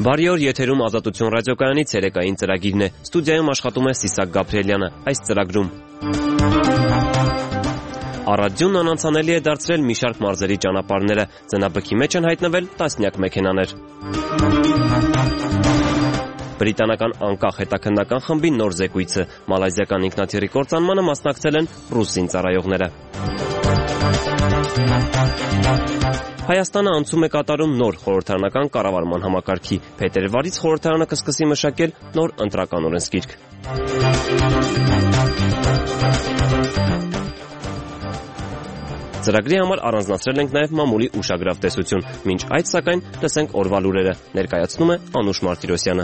Բարի օր, եթերում Ազատություն ռադիոկայանի ցերեկային ծրագիրն է։ Ստուդիայում աշխատում է Սիսակ Գաբրիելյանը։ Այս ծրագրում Առադյունն անանցանելի է դարձրել մի շարք մարզերի ճանապարհները, ձնաբքի մեջ են հայտնվել տասնյակ մեքենաներ։ Բրիտանական անկախ հետաքննական խմբի նոր զեկույցը, մալայզիական ինքնաթիռի կործանմանը մասնակցել են ռուս զինծառայողները։ Հայաստանը անցում է կատարում նոր խորհրդարանական կառավարման համակարգի։ Փետրվարից խորհրդարանը կսկսի մշակել նոր ընտրական օրենսգիրք։ Ծրագրի համար առանձնացրել ենք նաև մամուլի ուշագրավ տեսություն։ Մինչ այդ, սակայն, լսենք օրվա լուրերը։ Ներկայացնում է Անուշ Մարտիրոսյանը։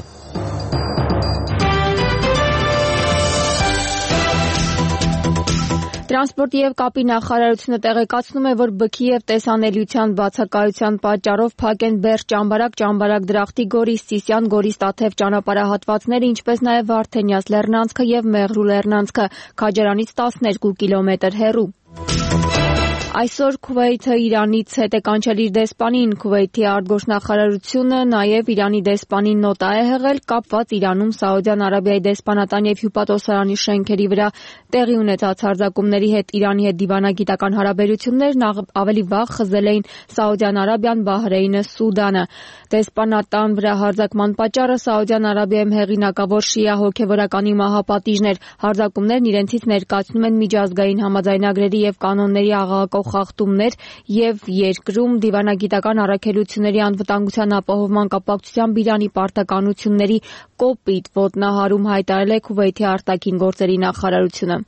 Տրանսպորտի և կապի նախարարությունը տեղեկացնում է, որ բքի և տեսանելիության բացակայության պատճառով փակ են Բերդ-Ճամբարակ, Ճամբարակ-Դրախտի, Գորիս-Սիսիան, Գորիս-Տաթև ճանապարհահատվածները, ինչպես նաև Վարդենյաց լեռնանցքը և Մեղրու լեռնանցքը, Քաջարանից 12 կիլոմետր հեռու։ Այսօր Քուվեյթը Իրանից հետ է կանչել իր դեսպանին։ Քուվեյթի արտգործնախարարությունը նաև Իրանի դեսպանին նոտա է հղել կապված Իրանում Սաուդյան Արաբիայի դեսպանատան և հյուպատոսարանի շենքերի վրա տեղի ունեցած հարձակումների հետ Իրանի հետ դիվանագիտական հարաբերություններն ավելի վաղ խզել էին Սաուդյան Արաբիան, Բահրեյնը, Սուդանը։ Դեսպանատան վրա հարձակման պատճառը Սաուդյան Արաբիայում հեղինակավոր շիա հոգևորականի մահապատիժն էր։ Հարձակումներն իրենցից ներկայացնում են միջազգային համաձայնագրերի և կանոնների աղաղակող խախտումներ եւ երկրում դիվանագիտական առաքելությունների անվտանգության ապահովման կապակցությամբ Իրանի պարտականությունների կոպիտ ոտնահարում հայտարարել է Քուվեյթի արտաքին գործերի նախարարությունը։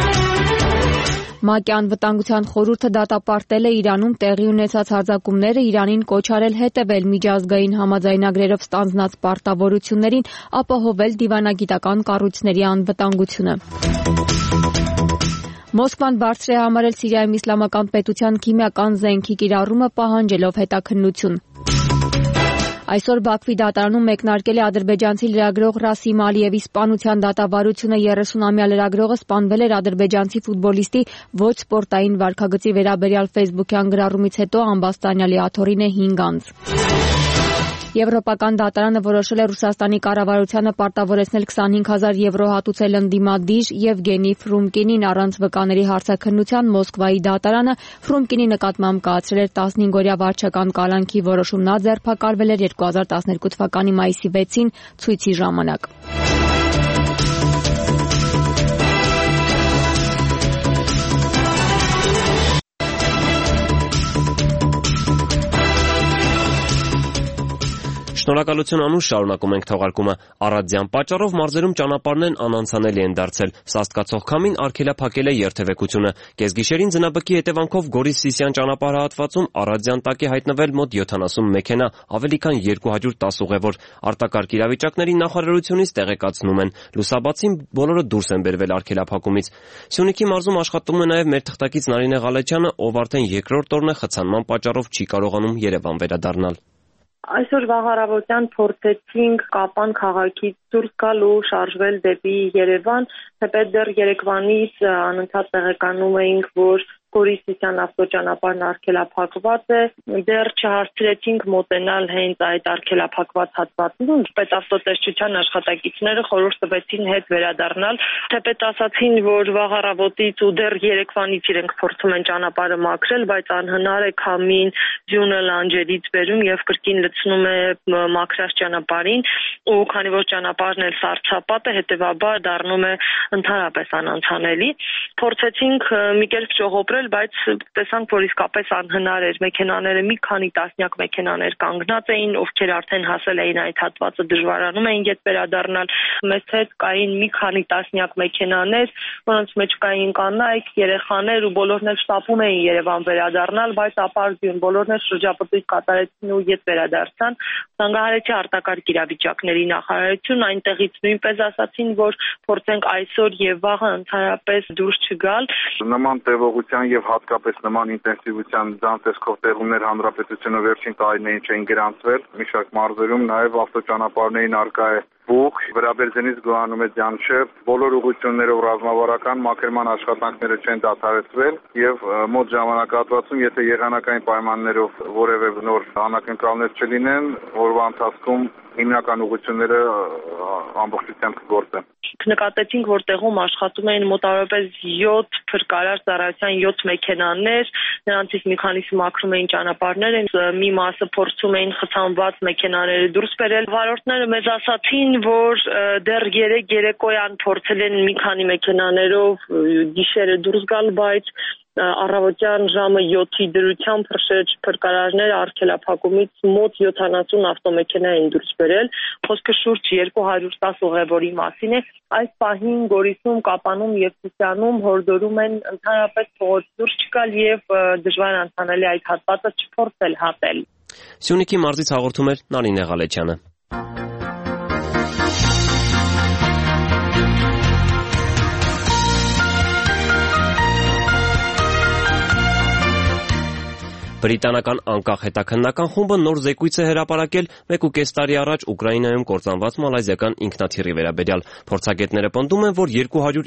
ՄԱԿ-ի անվտանգության խորհուրդը դատապարտել է Իրանում տեղի ունեցած հարձակումները, Իրանին կոչ արել հետևել միջազգային համաձայնագրերով ստանձնած պարտավորություններին, ապահովել դիվանագիտական կառույցների անվտանգությունը։ Մոսկվան բարձր է համարել Սիրիայում իսլամական պետության քիմիական զենքի կիրառումը պահանջելով հետաքննություն։ Այսօր Բաքվի դատարանում մեկնարկել է ադրբեջանցի լրագրող Ռասիմ Ալիևի սպանության դատավարությունը։ 30-ամյա լրագրողը սպանվել էր ադրբեջանցի ֆուտբոլիստի ոչ սպորտային վարքագծի վերաբերյալ ֆեյսբուքյան գրառումից հետո, ամբաստանյալի աթոռին է 5 անձ։ Եվրոպական դատարանը որոշել է Ռուսաստանի կառավարությանը պարտավորեցնել 25,000 եվրո հատուցել ընդդիմադիր Եվգենի Ֆրումկինին առանց վկաների հարցաքննության։ Մոսկվայի դատարանը Ֆրումկինի նկատմամբ կայացրել էր 15-օրյա վարչական կալանքի որոշում։ Նա ձերբակալվել էր 2012 թվականի մայիսի 6-ին ցույցի ժամանակ։ Շնորհակալություն Անուշ, շարունակում ենք թողարկումը։ Առադյան պատճառով մարզերում ճանապարհներն անանցանելի են դարձել։ Սաստկացող քամին արգելափակել է երթևեկությունը։ Կեսգիշերին ձնաբքի հետևանքով Գորիս-Սիսիան ճանապարհահատվածում Առադյան տակ է հայտնվել մոտ 70 մեքենա, ավելի քան 210 ուղևոր։ Արտակարգ իրավիճակների նախարարությունից տեղեկացնում են, լուսաբացին բոլորը դուրս են բերվել արգելափակումից։ Սյունիքի մարզում աշխատում է նաև մեր թղթակից Նարինե Ղալեչյանը, ով արդեն երկրորդ օրն է խցանման պատճառով չի կարողանում Երևան վերադառնալ։ Այսօր վաղ առավոտյան փորձեցինք Կապան քաղաքից դուրս գալ ու շարժվել դեպի Երևան, թեպետ դեռ երեկվանից անընդհատ տեղեկանում էինք, որ Գորիս-Սիսիան ավտոճանապարհն արգելափակված է, դեռ չհասցրեցինք մոտենալ հենց այդ արգելափակված հատվածին։ Պետավտոտեսչության աշխատակիցները խորհուրդ տվեցին հետ վերադառնալ, թեպետ ասացին, որ վաղ առավոտից ու դեռ երեկվանից իրենք փորձում են ճանապարհը մաքրել, բայց անհնար է, քամին ձյունը լանջերից բերում եւ կրկին լցնում է մաքրած ճանապարհին, ու քանի որ ճանապարհն էլ սառցապատ է, հետեւաբար դառնում է ընդհանրապես անանցանելի։ Փորձեցինք մի կերպ ճողոպրել, բայց տեսանք, որ իսկապես անհնար էր։ Մեքենաները մի քանի տասնյակ մեքենաներ կանգնած էին, ովքեր արդեն հասել էին այդ հատվածը, դժվարանում էին ետ վերադառնալ։ Մեզ հետ կային մի քանի տասնյակ մեքենաներ, որոնց մեջ կային կանայք, երեխաներ ու բոլորն էլ շտապում էին Երևան վերադառնալ, բայց ապարդյուն բոլորն էլ շրջապտույտ կատարեցին ու ետ վերադարձան։ Զանգահարեցի արտակարգ իրավիճակների նախարարություն, այնտեղից նույնպես ասացին, որ փորձենք այսօր եւ վաղը ընդհանրապես դուրս չգալ։ Նման տևողության եւ հատկապես նման ինտենսիվության ցանցերով տեղումներ հանրապետությունը վերջին տարիներին չեն գրանցվել։ Մի շարք մարզերում նաեւ ավտոճանապարհներին արկա է Բուխ, Վրաբերձենից գոհանում է Ձյանշեփ, բոլոր ուղղություններով ռազմավարական մաքրման աշխատանքները չեն դադարեցվել եւ մոտ ժամանակահատվածում, եթե եղանակային պայմաններով որևէ նոր անակնկալներ չլինեն, օրվա ընթացքում հիմնական ուղղությունները ամբողջությամբ կգործեն։ Նկատեցինք, որ տեղում աշխատում էին մոտավորապես 7 փրկարար ծառայության 7 մեքենաներ, նրանցից մի քանիսը մաքրում էին ճանապարհները, մի մասը փորձում էին խցանված մեքենաները դուրս բերել։ Վարորդները մեզ ասացին, որ դեռ 3 երեկոյան փորձել են մի քանի մեքենաներով գիշերը դուրս գալ, բայց առավոտյան ժամը 7-ի դրությամբ փրկարարները արգելափակումից մոտ 70 ավտոմեքենա են դուրս բերել, խոսքը շուրջ 210 ուղևորի մասին է։ Այս պահին Գորիսում, Կապանում եւ Սիսիանում հորդորում են ընդհանրապես փողոց դուրս չգալ եւ դժվար անցանելի այդ հատվածը չփորձել հատել։ Սյունիքի մարզից հաղորդում էր Նարինե Ղալեչյանը։ Բրիտանական անկախ հետաքննական խումբը նոր զեկույց է հրապարակել 1.5 տարի առաջ Ուկրաինայում կործանված մալազիական ինքնաթիռի վերաբերյալ։ Փորձագետները պնդում են, որ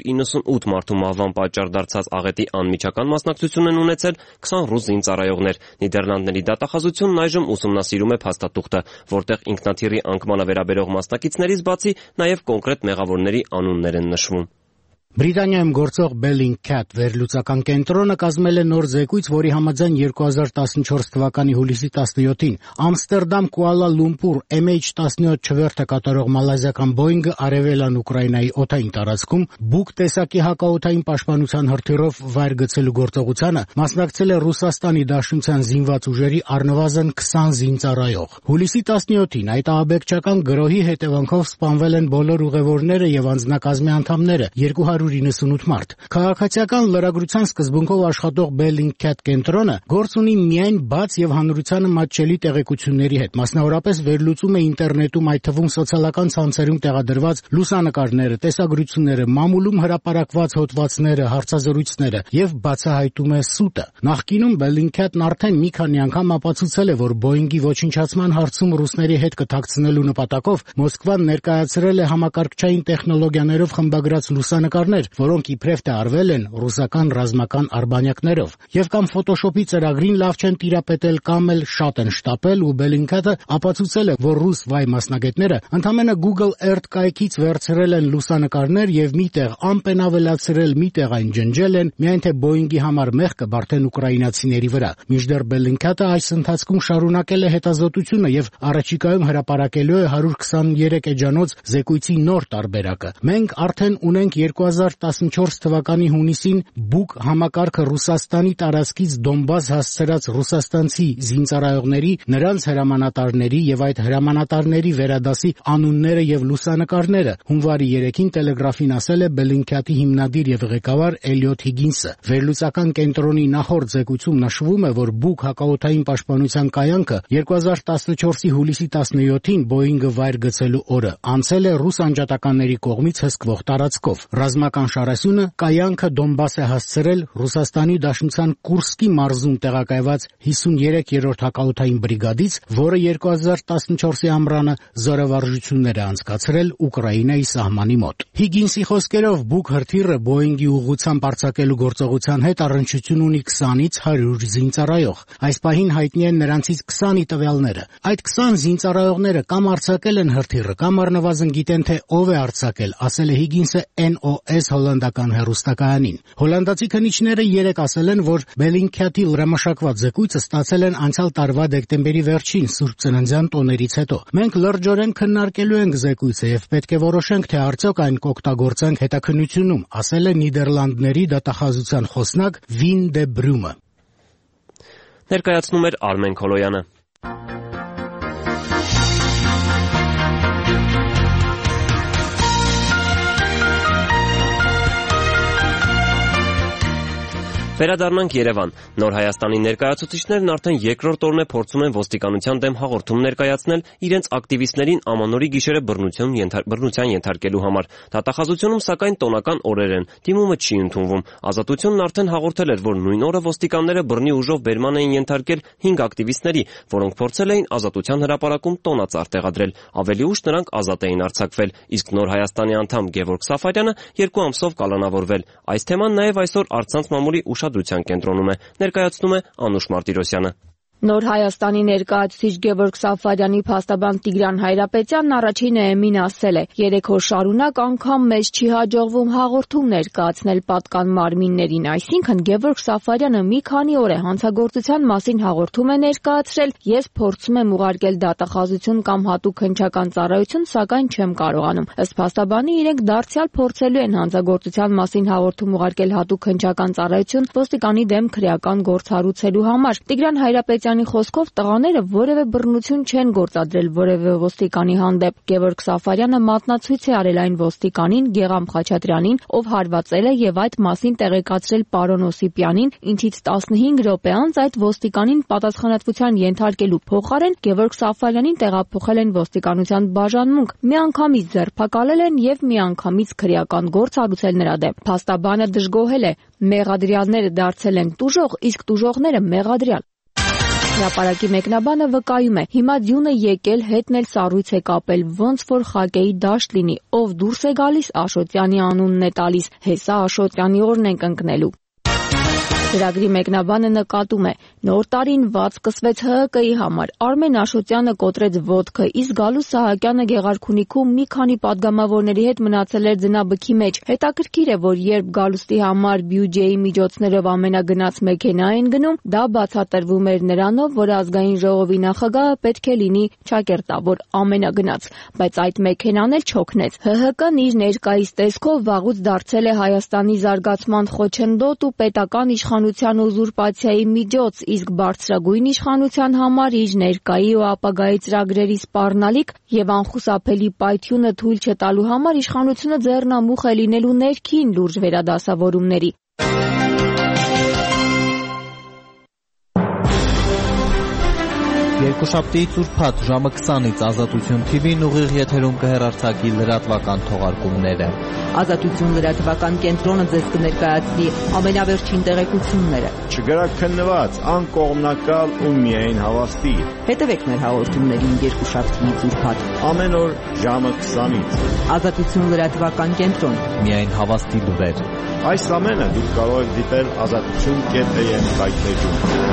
298 մարդու մահվան պատճառ դարձած աղետի անմիջական մասնակցություն են ունեցել 20 ռուս զինծառայողներ։ Նիդերլանդների դատախազությունն այժմ ուսումնասիրում է փաստաթուղթը, որտեղ ինքնաթիռի անկմանը վերաբերող մասնակիցներից բացի նաև կոնկրետ մեղավորների անուններ են նշվում։ Բրիտանիայում գործող Bellingcat վերլուծական կենտրոնը կազմել է նոր զեկույց, որի համաձայն 2014 թվականի հուլիսի 17-ին Ամստերդամ Կուալա Լումպուր MH17 չվերթը կատարող մալազիական Boeing-ը արևելան Ուկրաինայի օդային տարածքում բուկ տեսակի հակաօդային պաշտպանության հրթիռով վայր գցելու գործողությանը մասնակցել է Ռուսաստանի Դաշնության զինված ուժերի առնվազն 20 զինծառայող։ Հուլիսի 17-ին այդ ահաբեկչական գրոհի հետևանքով սպանվել են բոլոր ուղևորները եւ անձնակազմի անդամները 298 մարդ։ Քաղաքացիական լրագրության սկզբունքով աշխատող Bellingcat կենտրոնը գործ ունի միայն բաց եւ հանրությանը մատչելի տեղեկությունների հետ, մասնավորապես վերլուծում է ինտերնետում, այդ թվում սոցիալական ցանցերում տեղադրված լուսանկարները, տեսագրությունները, մամուլում հրապարակված հոդվածները, հարցազրույցները եւ բացահայտում է սուտը։ Նախկինում Bellingcat-ն արդեն մի քանի անգամ ապացուցել է, որ Boeing-ի ոչնչացման հարցում ռուսների հետ կթաքցնելու նպատակով Մոսկվան ներկայացրել է համակարգչային տեխնոլոգիաներով խմբագրած լուսանկարներ, որոնք իբրև թե արվել են ռուսական ռազմական արբանյակներով, եւ կամ Photoshop-ի ծրագրին լավ չեն տիրապետել կամ էլ շատ են շտապել, ու Bellingcat-ը ապացուցել է, որ ռուս վայ մասնագետները ընդամենը Google Earth կայքից վերցրել են լուսանկարներ եւ միտեղ ամպեն ավելացրել, միտեղ այն ջնջել են, միայն թե Boeing-ի համար մեղքը բարդեն ուկրաինացիների վրա։ Մինչդեռ Bellingcat-ը այս ընթացքում շարունակել է հետազոտությունը եւ առաջիկայում հրապարակելու է 123 էջանոց զեկույցի նոր տարբերակը։ Մենք արդեն ունենք 2014 թվականի հունիսին բուկ համակարգը Ռուսաստանի տարածքից Դոնբաս հասցրած ռուսաստանցի զինծառայողների, նրանց հրամանատարների եւ այդ հրամանատարների վերադասի անունները եւ լուսանկարները, հունվարի 3-ին Տելեգրաֆին ասել է Bellingcat-ի հիմնադիր եւ ղեկավար Էլիոթ Հիգինսը։ Վերլուծական կենտրոնի նախորդ զեկույցում նշվում է, որ բուկ հակաօդային պաշտպանության կայանքը 2014-ի հուլիսի 17-ին Boeing-ը վայր գցելու օրը անցել է ռուս անջատականների կողմից հսկվող տարածքով։ Ռազմական շարասյունը կայանքը Դոնբաս է հասցրել Ռուսաստանի Դաշնության Կուրսկի մարզում տեղակայված 53-րդ հակաօդային բրիգադից, որը 2014-ի ամռանը զորավարժություններ է անցկացրել Ուկրաինայի սահմանի մոտ։ Հիգինսի խոսքերով բուկ հրթիռը Boeing-ի ուղղությամբ արձակելու գործողության հետ առնչություն ունի 20-ից 100 զինծառայող։ Այս պահին հայտնի են նրանցից 20-ի տվյալները։ Այդ 20 զինծառայողները կամ արձակել են հրթիռը, կամ առնվազն գիտեն, թե ով է արձակել, ասել է Հիգինսը NOS հոլանդական հեռուստակայանին։ Հոլանդացի քննիչները երեկ ասել են, որ Bellingcat-ի լրամշակված զեկույցը ստացել են անցյալ տարվա դեկտեմբերի վերջին Սուրբ Ծննդյան տոներից հետո։ Մենք լրջորեն քննարկելու ենք զեկույցը եւ պետք է որոշենք, թե արդյոք այն կօգտագործենք հետաքննությունում, ասել է Նիդերլանդների դատախազության խոսնակ Վին դե Բրումը։ Ներկայացնում էր Արմեն Քոլոյանը։ Վերադառնանք Երևան։ Նոր Հայաստանի ներկայացուցիչներն արդեն երկրորդ օրն է փորձում են ոստիկանության դեմ հաղորդում ներկայացնել իրենց ակտիվիստներին ամանորի գիշերը բռնության ենթարկելու համար։ Դատախազությունում սակայն տոնական օրեր են, դիմումը չի ընդունվում։ Ազատությունն արդեն հաղորդել էր, որ նույն օրը ոստիկանները բռնի ուժով բերման էին ենթարկել 5 ակտիվիստների, որոնք փորձել էին Ազատության հրապարակում տոնածառ տեղադրել։ Ավելի ուշ նրանք ազատ էին արձակվել, իսկ Նոր Հայաստանի անդամ Գևորգ Սաֆարյանը 2 ամսով կալանավորվել։ Այս թեման նաև այսօր առցանց մամուլի ուշադրության կենտրոնում է, ներկայացնում է Անուշ Մարտիրոսյանը։ Նոր Հայաստանի ներկայացուցիչ Գևորգ Սաֆարյանի փաստաբան Տիգրան Հայրապետյանն առաջին ԵՄ-ին ասել է. 3 օր շարունակ անգամ մեզ չի հաջողվում հաղորդում ներկայացնել պատկան մարմիններին, այսինքն Գևորգ Սաֆարյանը մի քանի օր է հանցագործության մասին հաղորդում է ներկայացրել, ես փորձում եմ ուղարկել դատախազություն կամ հատուկ հնչական ծառայություն, սակայն չեմ կարողանում։ Ըստ փաստաբանի իրենք դարձյալ փորձելու են հանցագործության մասին հաղորդում ուղարկել հատուկ հնչական ծառայություն ոստիկանի դեմ քրեական գործ հարուցելու համար։ Տիգրան Հայրապետյանի խոսքով տղաները որևէ բռնություն չեն գործադրել որևէ ոստիկանի հանդեպ։ Գևորգ Սաֆարյանը մատնացույց է արել այն ոստիկանին Գեգամ Խաչատրյանին, ով հարվածել է եւ այդ մասին տեղեկացրել պարոն Օսիպյանին, ինչից 15 րոպե անց այդ ոստիկանին պատասխանատվության ենթարկելու փոխարեն Գևորգ Սաֆարյանին տեղափոխել են ոստիկանության բաժանմունք, միանգամից ձերբակալել են եւ միանգամից քրեական գործ հարուցել նրա դեմ։ Փաստաբանը դժգոհել է. մեղադրյալները դարձել են տուժող, իսկ տուժողները մեղադրյալ։ Հրապարակի մեկնաբանը վկայում է. հիմա ձյունը եկել, հետն էլ սառույց է կապել, ոնց որ խակեի դաշտ լինի, ով դուրս է գալիս, Աշոտյանի անունն է տալիս, հեսա Աշոտյանի օրն ենք ընկնելու։ Ծրագրի մեկնաբանը նկատում է. նոր տարին վատ սկսվեց ՀՀԿ-ի համար, Արմեն Աշոտյանը կոտրեց ոտքը, իսկ Գալուստ Սահակյանը Գեղարքունիքում մի քանի պատգամավորների հետ մնացել էր ձնաբքի մեջ։ Հետաքրքիր է, որ երբ Գալուստի համար բյուջեի միջոցներով ամենագնաց մեքենա են գնում, դա բացատրվում էր նրանով, որ ազգային ժողովի նախագահը պետք է լինի ճակերտավոր ամենագնաց, բայց այդ մեքենան էլ չօգնեց։ ՀՀԿ-ն իր ներկայիս տեսքով վաղուց դարձել է Հայաստանի զարգացման խոչընդոտ ու պետական իշխանության ուզուրպացիայի միջոց, իսկ բարձրագույն իշխանության համար իր ներկայի ու ապագայի ծրագրերի սպառնալիք եւ անխուսափելի պայթյունը թույլ չտալու համար իշխանությունը ձեռնամուխ է լինելու ներքին լուրջ վերադասավորումների։ Երկուշաբթիից ուրբաթ ժամը 20-ից Ազատություն TV-ն ուղիղ եթերում կհեռարձակի լրատվական թողարկումները։ Ազատություն լրատվական կենտրոնը ձեզ կներկայացնի ամենավերջին տեղեկությունները։ Չգրաքննված, անկողմնակալ ու միայն հավաստի։ Հետևեք մեր հաղորդումներին երկուշաբթիից ուրբաթ Ամեն օր ժամը 20-ից։ Ազատություն լրատվական կենտրոն։ Միայն հավաստի լուրեր։ Այս ամենը դուք կարող եք դիտել azatutun.am կայքէջում։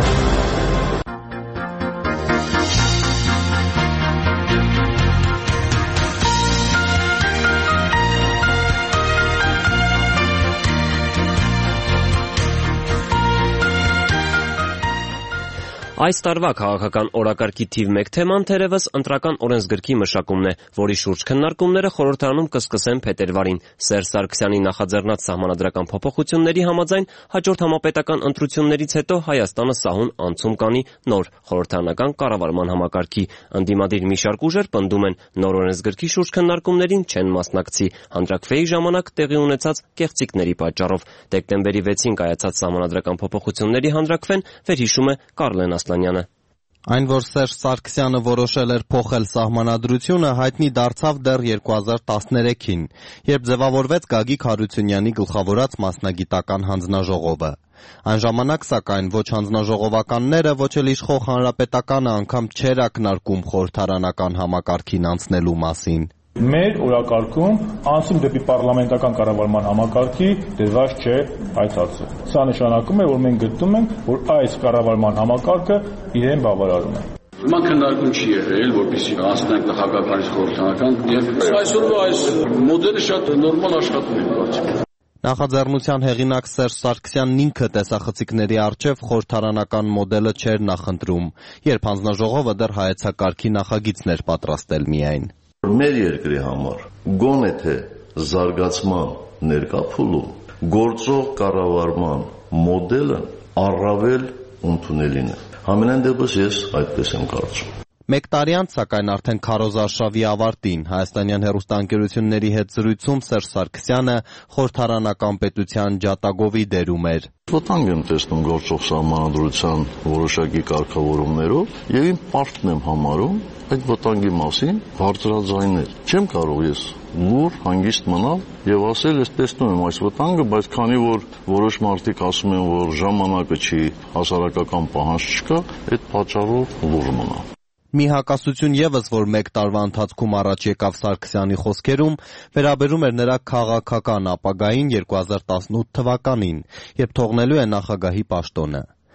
Այս տարվա քաղաքական օրակարգի թիվ 1 թեման թերևս ընտրական օրենսգրքի մշակումն է, որի շուրջ քննարկումները խորհրդարանում կսկսեն փետրվարին։ Սերժ Սարգսյանի նախաձեռնած սահմանադրական փոփոխությունների համաձայն հաջորդ համապետական ընտրություններից հետո Հայաստանը սահուն անցում կանի նոր խորհրդարանական կառավարման համակարգի։ Ընդդիմադիր մի շարք ուժեր պնդում են նոր օրենսգրքի շուրջ քննարկումներին չեն մասնակցի հանրաքվեի ժամանակ տեղի ունեցած կեղծիքների պատճառով։ Դեկտեմբերի 6-ին կայացած սահմանադրական փոփոխությունների հանրաքվեն վերհիշում է Կարլեն Ասլանյանը։ Այն, որ Սերժ Սարգսյանը որոշել էր փոխել սահմանադրությունը, հայտնի դարձավ դեռ 2013-ին, երբ ձևավորվեց Գագիկ Հարությունյանի գլխավորած մասնագիտական հանձնաժողովը։ Այն ժամանակ, սակայն, ոչ հանձնաժողովականները, ոչ էլ իշխող հանրապետականը անգամ չէր ակնարկում խորհրդարանական համակարգին անցնելու մասին։ Մեր օրակարգում անցում դեպի պարլամենտական կառավարման համակարգի դրված չէ այդ հարցը։ Սա նշանակում է, որ մենք գտնում ենք, որ այս կառավարման համակարգը իրեն բավարարում է։ Հիմա քննարկում չի եղել, որպեսզի անցնենք նախագահականից խորհրդարանական, եւ այսօրվա այս մոդելը շատ նորմալ աշխատում է կարծիքով։ Նախաձեռնության հեղինակ Սերժ Սարգսյանն ինքը տեսախցիկների առջև խորհրդարանական մոդելը չէր նախընտրում, երբ հանձնաժողովը դեռ հայեցակարգի նախագիծն էր պատրաստել միայն։ Մեր երկրի համար գոնե թե զարգացման ներկա փուլում գործող կառավարման մոդելը առավել ընդունելին է։ Համենայն դեպս ես այդպես եմ կարծում։ Մեկ տարի անց, սակայն արդեն քարոզարշավի ավարտին հայաստանյան հեռուստաընկերությունների հետ զրույցում Սերժ Սարգսյանը խորհրդարանական պետության ջատագովի դերում էր։ Վտանգ եմ տեսնում գործող սահմանադրության որոշակի կարգավորումներով եւ իմ պարտքն եմ համարում այդ վտանգի մասին բարձրաձայնել։ Չեմ կարող ես լուր հանգիստ մնալ եւ ասել, ես տեսնում եմ այս վտանգը, բայց քանի որ որոշ մարդիկ ասում են, որ ժամանակը չի, հասարակական պահանջ չկա, այդ պատճառով լուր մնա։ Մի հակասություն եւս, որ մեկ տարվա ընթացքում առաջ եկավ Սարգսյանի խոսքերում, վերաբերում էր նրա քաղաքական ապագային 2018 թվականին, երբ թողնելու է նախագահի պաշտոնը։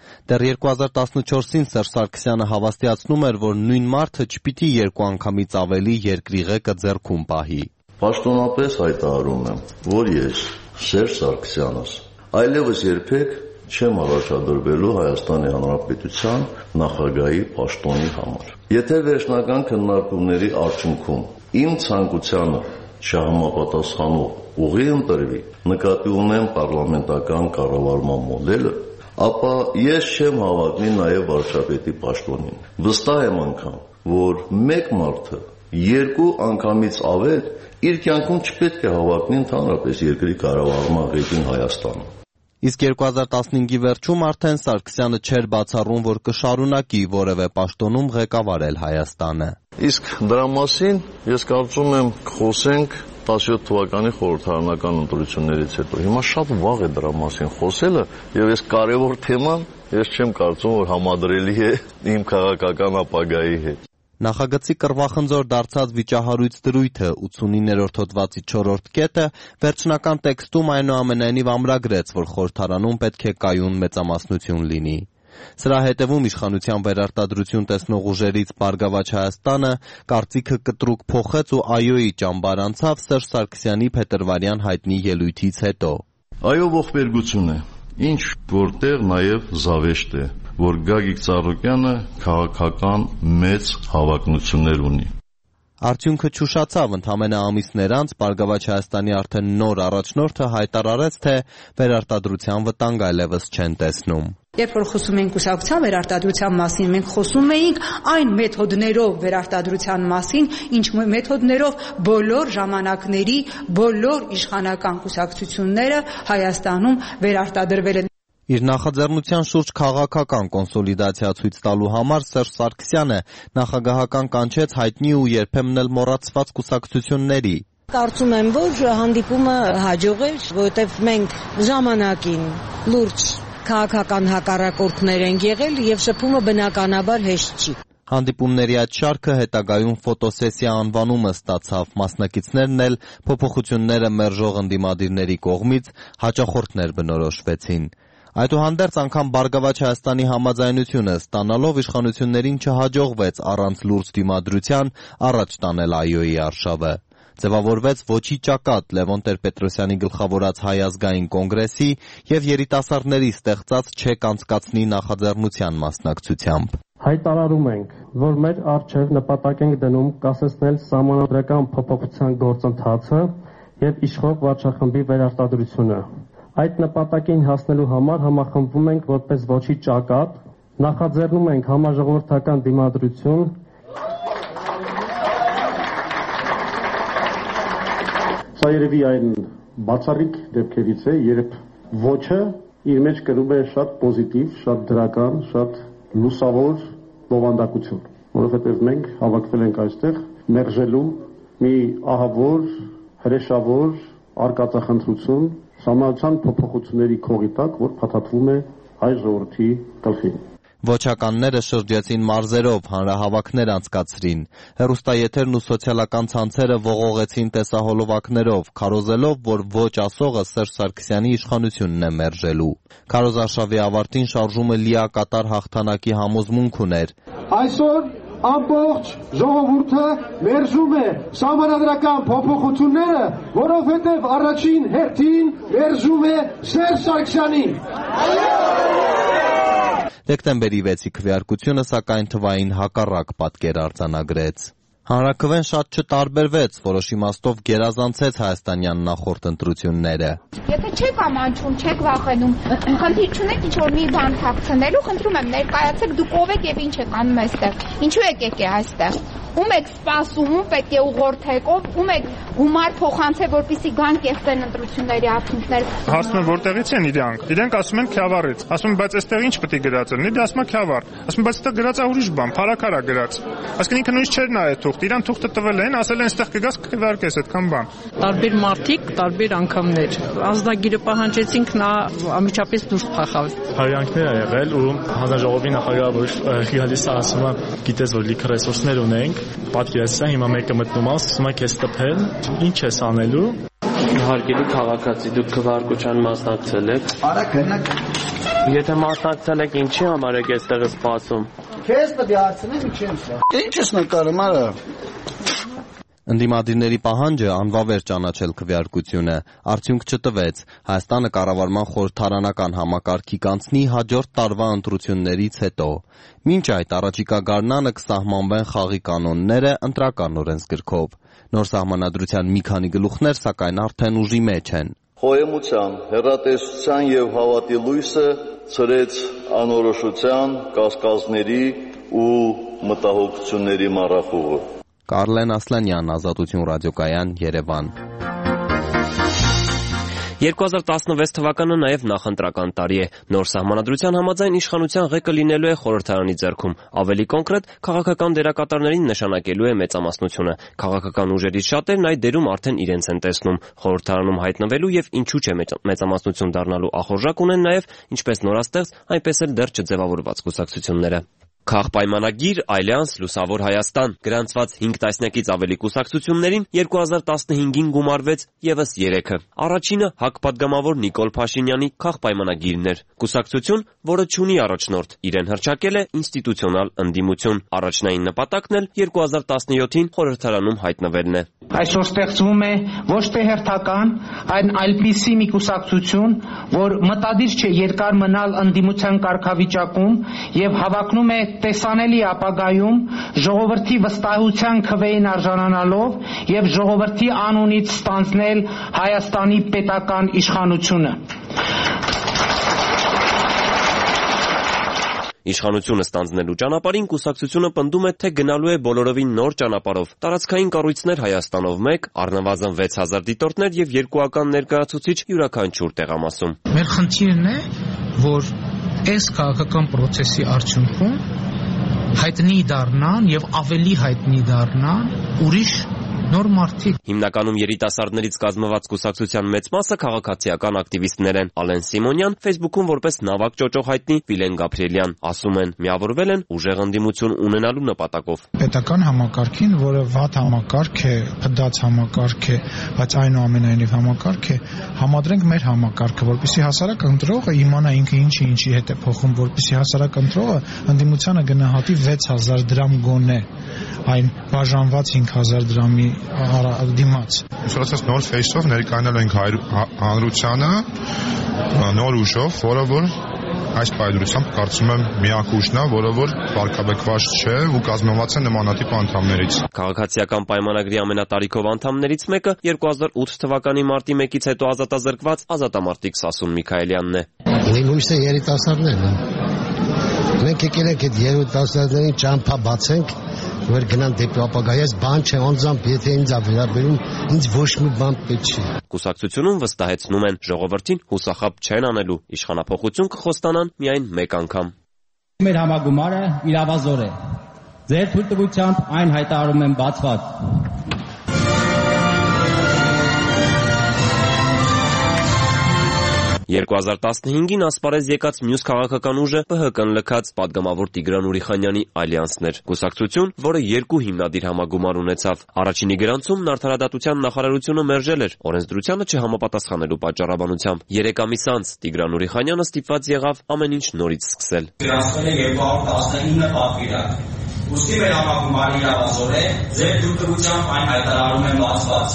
Դեռ 2014-ին Սերժ Սարգսյանը հավաստիացնում էր, որ նույն մարդը չպիտի երկու անգամից ավելի երկրի ղեկը ձեռքում պահի։ Պաշտոնապես հայտարարում եմ, որ ես Սերժ Սարգսյանս այլևս երբեք չեմ առաջադրվելու Հայաստանի Հանրապետության նախագահի պաշտոնի համար։ Եթե վերջնական քննարկումների արդյունքում իմ ցանկությանը չհամապատասխանող ուղի ընտրվի, նկատի ունեմ պարլամենտական կառավարման մոդելը, ապա ես չեմ հավակնի նաև վարչապետի պաշտոնին։ Վստահ եմ անգամ, որ մեկ մարդը երկու անգամից ավել իր կյանքում չպետք է հավակնի ընդհանրապես երկրի կառավարման ղեկին Հայաստանում։ Իսկ 2015-ի վերջում արդեն Սարգսյանը չէր բացառում, որ կշարունակի որևէ պաշտոնում ղեկավարել Հայաստանը։ Իսկ դրա մասին ես կարծում եմ խոսենք 17 թվականի խորհրդարանական ընտրություններից հետո։ Հիմա շատ վաղ է դրա մասին խոսելը, եւ այս կարևոր թեման ես չեմ կարծում, որ համադրելի է իմ քաղաքական ապագայի հետ։ Նախագծի կռվախնձոր դարձած վիճահարույց դրույթը 89-րդ հոդվածի 4-րդ կետը վերջնական տեքստում այնուամենայնիվ ամրագրեց, որ խորհրդարանում պետք է կայուն մեծամասնություն լինի։ Սրա հետևում իշխանության վերարտադրություն տեսնող ուժերից Բարգավաճ Հայաստանը կարծիքը կտրուկ փոխեց ու այոյի ճամբար անցավ Սերժ Սարգսյանի փետրվարյան հայտնի ելույթից հետո։ Այո, ողբերգություն է, ինչ որտեղ նաև զավեշտ է, որ Գագիկ Ծառուկյանը քաղաքական մեծ հավակնություններ ունի։ Արդյունքը չուշացավ, ընդամենը ամիսներ անց Բարգավաճ Հայաստանի արդեն նոր առաջնորդը հայտարարեց, թե վերարտադրության վտանգ այլևս չեն տեսնում։ Երբ որ խոսում ենք կուսակցության վերարտադրության մասին, մենք խոսում էինք այն մեթոդներով վերարտադրության մասին, ինչ մեթոդներով բոլոր ժամանակների, բոլոր իշխանական կուսակցությունները Հայաստանում վերարտադրվել են։ Իր նախաձեռնության շուրջ քաղաքական կոնսոլիդացիա ցույց տալու համար Սերժ Սարգսյանը նախագահական կանչեց հայտնի ու երբեմն էլ մոռացված կուսակցությունների։ Կարծում եմ, որ հանդիպումը հաջող էր, որովհետև մենք ժամանակին լուրջ քաղաքական հակառակորդներ են եղել եւ շփումը բնականաբար հեշտ չի։ Հանդիպումների այդ շարքը հետագայում ֆոտոսեսիա անվանումը ստացավ, մասնակիցներն էլ փոփոխությունները մերժող ընդդիմադիրների կողմից հաճախորդներ բնորոշվեցին։ Այդուհանդերձ անգամ Բարգավաճ Հայաստանի համաձայնությունը ստանալով իշխանություններին չհաջողվեց առանց լուրջ դիմադրության առաջ տանել այոյի արշավը։ Ձևավորվեց ոչի ճակատ Լևոն Տեր-Պետրոսյանի գլխավորած Հայ ազգային կոնգրեսի եւ երիտասարդների ստեղծած չեք անցկացնի նախաձեռնության մասնակցությամբ։ Հայտարարում ենք, որ մեր առջև նպատակ ենք դնում կասեցնել սահմանադրական փոփոխության գործընթացը եւ իշխող վարչախմբի վերարտադրությունը։ Այդ նպատակին հասնելու համար համախմբվում ենք որպես ոչի ճակատ, նախաձեռնում ենք համաժողովրդական դիմադրություն, սա երևի այն բացառիկ դեպքերից է, երբ ոչը իր մեջ կրում է շատ պոզիտիվ, շատ դրական, շատ լուսավոր բովանդակություն, որովհետև մենք հավաքվել ենք այստեղ մերժելու մի ահավոր, հրեշավոր արկածախնդրություն, Սահմանադրության փոփոխությունների քողի տակ, որ փաթաթվում է հայ ժողովրդի գլխին։ Ոչականները շրջեցին մարզերով, հանրահավաքներ անցկացրին, հեռուստաեթերն ու սոցիալական ցանցերը ողողեցին տեսահոլովակներով, քարոզելով, որ ոչ ասողը Սերժ Սարգսյանի իշխանությունն է մերժելու։ Քարոզարշավի ավարտին շարժումը լիակատար հաղթանակի համոզմունք ուներ։ Այսօր ամբողջ ժողովուրդը մերժում է սահմանադրական փոփոխությունները, որովհետև առաջին հերթին մերժում է Սերժ Սարգսյանին։ Դեկտեմբերի 6-ի քվեարկությունը սակայն թվային հակառակ պատկեր արձանագրեց։ Հանրաքվեն շատ չտարբերվեց, որոշ իմաստով գերազանցեց հայաստանյան նախորդ ընտրությունները։ Եթե չեք ամաչում, չեք վախենում, խնդիր չունեք ինչ-որ մի բան թաքցնելու, խնդրում եմ ներկայացեք, դուք ով եք եւ ինչ եք անում այստեղ, ինչու եկեք այստեղ, ում եք սպասում, ում պետք է ուղղորդեք, ում եք գումար փոխանցել, որպեսզի գան կեղծեն ընտրությունների արդյունքները։ Հարցնում են որտեղից են իրենք ասում են Քյավառից, ասում են բայց այստեղ ինչ պետք է գրած լինի, դա ասում է Քյավառ, ասում բայց այստեղ գրած է ուրիշ բան, Փարաքար է գրած, այսինքն ինքը նույնիսկ չէր նայել թուղթ, իրան թուղթը տվել են, ասել են այստեղ կգաս կվարկես այդքան բան։ Տարբեր մարդիկ, տարբեր անգամներ, ազնագիրը պահանջեցինք, նա ամիջապես դուրս փախավ։ Հարյանքներ ա եղել ու հանրաժողովի նախագահը որ գալիս է ասում է գիտես որ լիքը ռեսուրսներ ունենք, պատկերացրու հիմա մեկը մտնում է, ասում է քեզ տփել, ինչ ես անելու։ Հարգելի քաղաքացի, դուք քվեարկության մասնակցել եք։ Արա քննակ Եթե մասնակցել եք, ինչի համար եք այստեղ սպասում։ Քեզ պետք է հարցնեմ, ինչ եմ սա։ Ինչ ես նկարում, արա։ Ընդդիմադիրների պահանջը անվավեր ճանաչել քվեարկությունը արդյունք չտվեց։ Հայաստանը կառավարման խորհրդարանական համակարգի կանցնի հաջորդ տարվա ընտրություններից հետո։ Մինչ այդ առաջիկա գարնանը կսահմանվեն խաղի կանոնները ընտրական օրենսգրքով։ Նոր սահմանադրության մի քանի գլուխներ սակայն արդեն ուժի մեջ են։ Խոհեմության, հեռատեսության եւ հավատի լույսը ծրեց անորոշության, կասկածների ու մտահոգությունների մառախուղը։ Կարլեն Ասլանյան, Ազատություն ռադիոկայան, Երևան։ 2016 թվականը նաև նախընտրական տարի է։ Նոր սահմանադրության համաձայն իշխանության ղեկը լինելու է խորհրդարանի ձեռքում։ Ավելի կոնկրետ, քաղաքական դերակատարներին նշանակելու է մեծամասնությունը։ Քաղաքական ուժերից շատերն այդ դերում արդեն իրենց են տեսնում։ Խորհրդարանում հայտնվելու եւ ինչու՞ չէ մեծամասնություն դառնալու ախորժակ ունեն նաև ինչպես նորաստեղծ, այնպես էլ դեռ չձևավորված կուսակցությունները։ Քաղպայմանագիր, Ալյանս, Լուսավոր Հայաստան գրանցված 5 տասնյակից ավելի կուսակցություններին 2015-ին գումարվեց եւս 3-ը։ Առաջինը ՀԱԿ պատգամավոր Նիկոլ Փաշինյանի քաղպայմանագիրն էր։ Կուսակցություն, որը չունի առաջնորդ, իրեն հռչակել է ինստիտուցիոնալ ընդդիմություն։ Առաջնային նպատակն էլ 2017-ին խորհրդարանում հայտնվելն է։ Այսօր ստեղծվում է ոչ թե հերթական, այլ այլպիսի մի կուսակցություն, որ մտադիր չէ երկար մնալ ընդդիմության կարգավիճակում եւ հավակնում է տեսանելի ապագայում ժողովրդի վստահության քվեին արժանանալով եւ ժողովրդի անունից ստանձնել Հայաստանի պետական իշխանությունը։ Իշխանությունը ստանձնելու ճանապարհին կուսակցությունը պնդում է, թե գնալու է բոլորովին նոր ճանապարհով։ Տարածքային կառույցներ Հայաստանով 1, առնվազն 6000 դիտորդներ եւ 2 ական ներկայացուցիչ յուրաքանչյուր տեղամասում։ Մեր խնդիրն է, որ այս քաղաքական process-ի արդյունքում հայտնի դառնան եւ ավելի հայտնի դառնան ուրիշ նոր մարդիկ։ Հիմնականում երիտասարդներից կազմված կուսակցության մեծ մասը քաղաքացիական ակտիվիստներ են։ Ալեն Սիմոնյան Facebook-ում որպես նավակ ճոճող հայտնի Վիլեն Գաբրիելյան ասում են, միավորվել են ուժեղ ընդդիմություն ունենալու նպատակով։ Պետական համակարգին, որը վատ համակարգ է, փդած համակարգ է, բայց այնուամենայնիվ համակարգ է, համադրենք մեր համակարգը, որպեսզի հասարակ ընտրողը իմանա ինքը ինչի հետ է փոխում, որպեսզի հասարակ ընտրողը ընդդիմությանը գնահատի 6000 դրամ գոնե, այն բաժանված 5000 դրամի դիմաց։ Ուսուցած նոր ֆեյսով ներկայանալ ենք հանրությանը նոր ուժով, որը որ այս պայմանությամբ կարծում եմ միակ ուժն է, որը որ վարկաբեկված չէ ու կազմված է նմանատիպ անդամներից։ Քաղաքացիական պայմանագրի ամենատարիքով անդամներից մեկը 2008 թվականի մարտի 1-ից հետո ազատազրկված ազատամարտիկ Սասուն Միքայելյանն է։ Լույսը երիտասարդներն են։ Մենք եկել ենք այդ երիտասարդներին ճամփա բացենք, որ գնան դեպի ապագա, ես բան չէ, անձամբ եթե ինձ վերաբերում, ինձ ոչ մի բան պետք չի։ Կուսակցությունում վստահեցնում են, ժողովրդին հուսախաբ չեն անելու, իշխանափոխություն կխոստանան միայն մեկ անգամ։ Մեր համագումարը իրավազոր է։ Ձեր թույլտվությամբ այն հայտարարում եմ բացված։ 2015-ին ասպարեզ եկած մյուս քաղաքական ուժը ՊՀԿ-ն լքած պատգամավոր Տիգրան Ուրիխանյանի Ալյանսն էր։ Կուսակցություն, որը 2 հիմնադիր համագումար ունեցավ։ Առաջինի գրանցումն արդարադատության նախարարությունը մերժել էր օրենսդրությանը չհամապատասխանելու պատճառաբանությամբ։ 3 ամիս անց Տիգրան Ուրիխանյանը ստիպված եղավ ամեն ինչ նորից սկսել։ Գրանցվել է 219 պատվիրակ։ Ուստի մեր համագումարը իրավազոր է, ձեր թույլտվությամբ այն հայտարարում եմ բացված։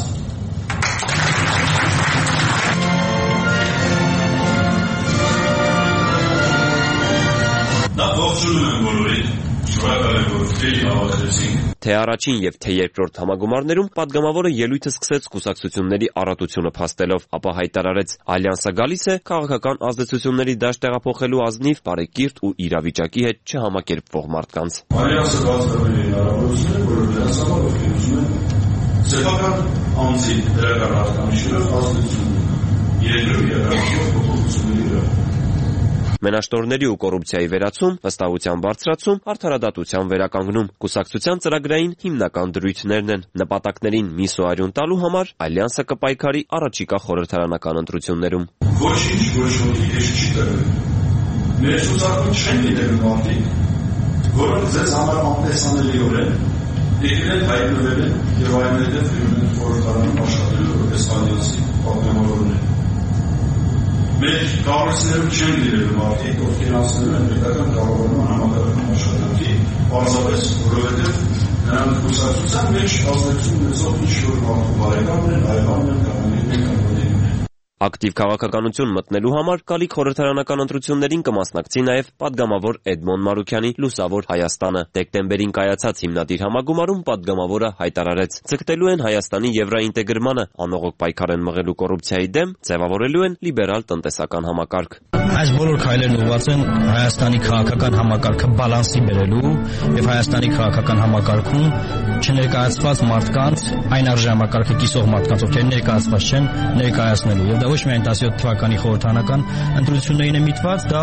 Ողջունում եմ բոլորին, շնորհակալ եմ, որ դեպի հավաքեցին։ Թե առաջին եւ թե երկրորդ համագումարներում պատգամավորը ելույթը սկսեց կուսակցությունների առատությունը փաստելով, ապա հայտարարեց Ալյանսը գալիս է քաղաքական ազդեցությունների դաշտ տեղափոխելու ազնիվ, բարեկիրթ ու իրավիճակի հետ չհամակերպվող մարդկանց։ Ալյանսը բացառվել է հնարավորությունը, որը դրանց համար օգնություն է սեփական անձի դրական հատկանիշներով ազդեցություն երկրի իրականացող փոփոխությունների վրա։ Մենաշտորների ու կոռուպցիայի վերացում, վստահության բարձրացում, արդարադատության վերականգնում կուսակցության ծրագրային հիմնական դրույթներն են։ Նպատակներին միսոարյուն տալու համար Ալյանսը կպայքարի առաջիկա խորհրդարանական ընտրություններում։ Ոչինչ ոչ ոքի հեշտ չի տրվել։ Մեր ցուցակում չեն դիտել մարդիկ, որոնք ձեզ համար անտեսանելիորեն եկել են հայտնվել են եւ այնուհետեւ խորհրդարանում աշխատելու որպես Ալյանսի պատգամավորներ։ Մեր կառույցներում չեն լինելու մարդիկ, ովքեր անցնելու են պետական կառավարման համակարգում աշխատանքի, պարզապես որովհետև նրանք կուսակցության մեջ ազդեցություն ունեցող ինչ-որ մարդու բարեկամներ, այլաններ, կանոններ, Ակտիվ քաղաքականություն մտնելու համար գալիք խորհրդարանական ընտրություններին կմասնակցի նաև պատգամավոր Էդմոն Մարուքյանի Լուսավոր Հայաստանը։ Դեկտեմբերին կայացած հիմնադիր համագումարում պատգամավորը հայտարարեց. ձգտելու են Հայաստանի եվրոինտեգրմանը, անողոք պայքար են մղելու կոռուպցիայի դեմ, ձևավորելու են լիբերալ տնտեսական համակարգ։ Այս բոլոր քայլերն ուղղված են Հայաստանի քաղաքական համակարգը բալանսի բերելու եւ Հայաստանի քաղաքական համակարգում չներկայացված մարդկանց, այն արժեհամակարգը կիսող մարդկանց, ովքեր ներկայացված չեն, ներկայացնելու։ Եվ դա ոչ միայն 17 թվականի խորհրդարանական ընտրություններին է միտված, դա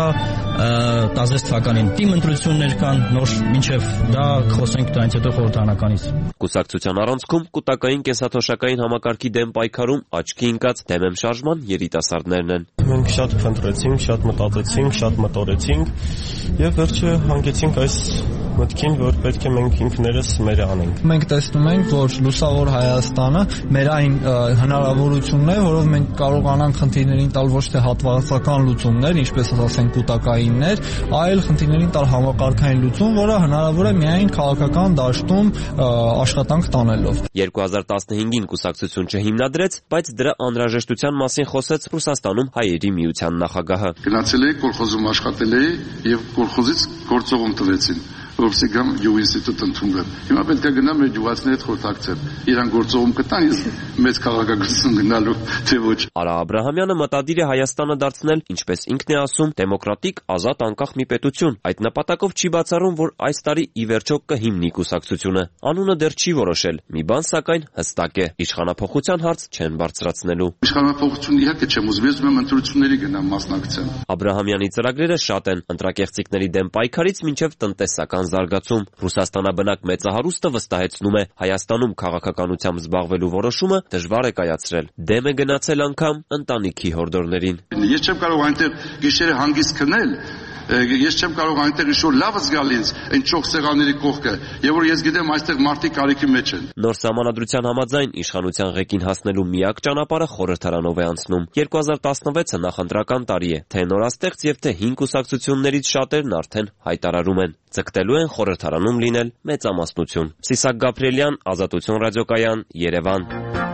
16 թվականին թիմ ընտրություններ կան, նոր մինչև դա խոսենք դրանից հետո խորհրդարանականից։ Կուսակցության առանցքում կൂട്ടակային կենսաթոշակային համակարգի դեմ պայքարում աչքի ընկած դեմեմ շարժման երիտասարդներն են։ Մենք շատ փնտրեցինք, շատ մտածեցինք, շատ մտորեցինք եւ վերջը հանգեցինք այս մտքին, որ պետք է մենք ինքներս մեր անենք։ Մենք տեսնում ենք, որ լուսավոր Հայաստանը մեր այն հնարավորությունն է, որով մենք կարողանանք խնդիրներին տալ ոչ թե հատվածական լուծումներ, ինչպես ասենք կൂട്ടակայիններ, այլ խնդիրներին տալ համակարգային լուծում, որը հնարավոր է միայն քաղաքական դաշտում աշխատանք տանելով։ 2015-ին կուսակցություն չհիմնադրեց, բայց դրա անհրաժեշտության մասին խոսեց Ռուսաստանում հայերի միության նախագահը։ Գնացել էի կոլխոզում աշխատել էի եւ կոլխոզից գործողում տվեցին, որովհետեւ գամ յուղ ինստիտուտ ընդունվեմ։ Հիմա պետք է գնամ մեր յուղացիների հետ խորհրդակցեմ։ Իրան գործողում կտան, ես մեծ քաղաքագործություն գնալու թե ոչ։ Արա Աբրահամյանը մտադիր է Հայաստանը դարձնել, ինչպես ինքն է ասում, դեմոկրատիկ, ազատ, անկախ մի պետություն։ Այդ նպատակով չի բացառում, որ այս տարի ի վերջո կհիմնի կուսակցությունը։ Անունը դեռ չի որոշել։ Մի բան սակայն հստակ է՝ իշխանափոխության հարց չեն բարձրացնելու։ Իշխանափոխություն իհարկե չեմ ուզում, ես ուզում եմ ընտրությունների գնամ մասնակցեմ։ Աբրահամյանի ծրագրերը շատ են՝ ընտրակեղծիքների դեմ պայքարից մինչև տնտեսական զարգացում։ Ռուսաստանաբնակ մեծահարուստը վստահեցնում է, Հայաստանում քաղաքականությամբ զբաղվելու որոշումը դժվար է կայացրել։ Դեմ է գնացել անգամ ընտանիքի հորդորներին։ Ես չեմ կարող այնտեղ գիշերը հանգիստ քնել, ես չեմ կարող այնտեղ ինչ-որ լավ զգալ ինձ այն ճոխ սեղանների կողքը, եւ որ ես գիտեմ այստեղ մարդիկ կարիքի մեջ են։ Նոր սահմանադրության համաձայն իշխանության ղեկին հասնելու միակ ճանապարհը խորհրդարանով է անցնում։ 2016-ը նախընտրական տարի է, թե նորաստեղծ եւ թե հին կուսակցություններից շատերն արդեն հայտարարում են, ձգտելու են խորհրդարանում լինել մեծամասնություն։ Սիսակ Գաբրիելյան, Ազատություն ռադիոկայան, Երևան։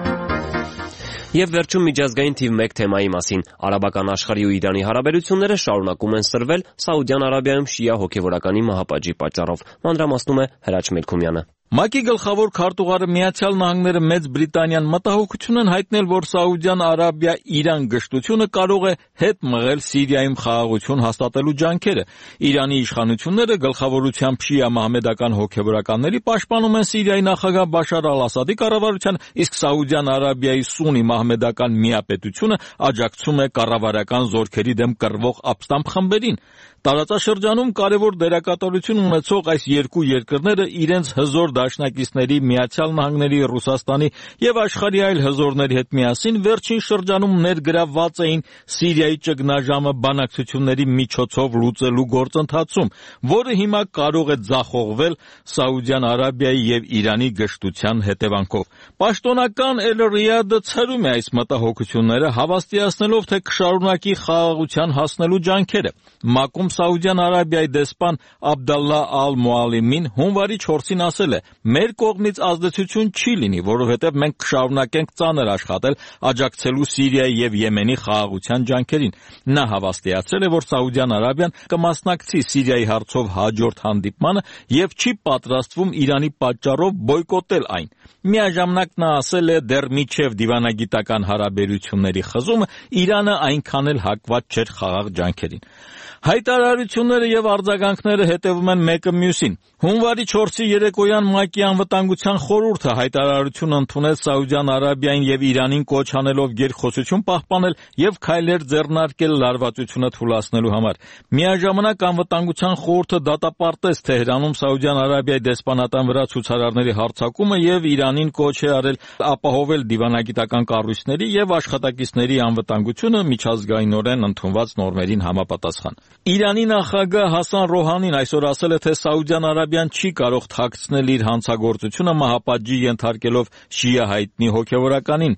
Եվ վերջում միջազգային թիվ 1 թեմայի մասին։ Արաբական աշխարհի ու Իրանի հարաբերությունները շարունակում են սրվել Սաուդյան Արաբիայում շիա հոգևորականի մահապատժի պատճառով։ Մանրամասնում է Հրաչ Մելքումյանը։ ՄԱԿ-ի գլխավոր քարտուղարը Միացյալ Նահանգները, Մեծ Բրիտանիան մտահոգություն են հայտնել, որ Սաուդյան Արաբիա-Իրան գշտությունը կարող է հետ մղել Սիրիայում խաղաղություն հաստատելու ջանքերը։ Իրանի իշխանությունները գլխավորությամբ շիա մահմեդական հոգևորականների պաշտպանում են Սիրիայի նախագահ Բաշար Ալ-Ասադի կառավարության, իսկ Սաուդյան Արաբիայի սուննի մահմեդական միապետությունը աջակցում է կառավարական զորքերի դեմ կռվող ապստամբ խմբերին։ Տարածաշրջանում կարևոր դերակատարություն ունեցող այս երկու երկրները իրենց հզոր դաշնակիցների Միացյալ Նահանգների, Ռուսաստանի եւ աշխարհի այլ հզորների հետ միասին վերջին շրջանում ներգրավված էին Սիրիայի ճգնաժամը բանակցությունների միջոցով լուծելու գործընթացում, որը հիմա կարող է ձախողվել Սաուդյան Արաբիայի եւ Իրանի գշտության հետևանքով։ Պաշտոնական Էլ-Ռիադը ցրում է այս մտահոգությունները, հավաստիացնելով, թե կշարունակի խաղաղության հասնելու ջանքերը։ ՄԱԿ-ում Սաուդյան Արաբիայի դեսպան Աբդալլա Ալ-Մուալիմին հունվարի 4-ին ասել է. «Մեր կողմից ազդեցություն չի լինի, որովհետև մենք կշարունակենք ծանր աշխատել աջակցելու Սիրիայի եւ Եմենի խաղաղության ջանքերին»։ Նա հավաստիացրել է, որ Սաուդյան Արաբիան կմասնակցի Սիրիայի հարցով հաջորդ հանդիպմանը եւ չի պատրաստվում Իրանի պատճառով բոյկոտել այն։ Միաժամանակ նա ասել է, դեռ միջև դիվանագիտական հարաբերությունների խզումը Իրանը այնքան էլ հակված չէր խաղաղ ջանքերին։ Հայտարարությունները եւ արձագանքները հետևում են մեկը մյուսին։ Հունվարի 4-ի երեկոյան ՄԱԿ-ի անվտանգության խորհուրդը հայտարարություն ընդունեց Սաուդյան Արաբիային եւ Իրանին կոչ անելով գերխոսություն պահպանել եւ քայլեր ձեռնարկել լարվածությունը թուլացնելու համար։ Միաժամանակ անվտանգության խորհուրդը դատապարտեց Թեհրանում Սաուդյան Արաբիայի դեսպանատան վրա ցուցարարների հարձակումը եւ Իրանին կոչ է արել ապահովել դիվանագիտական կառույցների եւ աշխատակիցների անվտանգությունը միջազգայինորեն ընդունված նորմերին համապատասխան։ Իրանի նախագահ Հասան Ռոհանին այսօր ասել է, թե Սաուդյան Արաբիան չի կարող թաքցնել իր հանցագործությունը մահապատժի ենթարկելով շիա հայտնի հոգևորականին։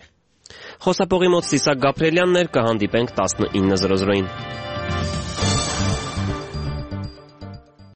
Խոսափողի մոտ Սիսակ Գաբրելյանն էր, կհանդիպենք 19:00-ին։